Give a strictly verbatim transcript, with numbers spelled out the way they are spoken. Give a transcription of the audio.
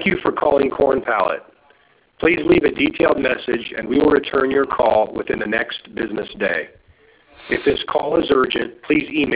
Thank you for calling Corn Pallet. Please leave a detailed message and we will return your call within the next business day. If this call is urgent, please email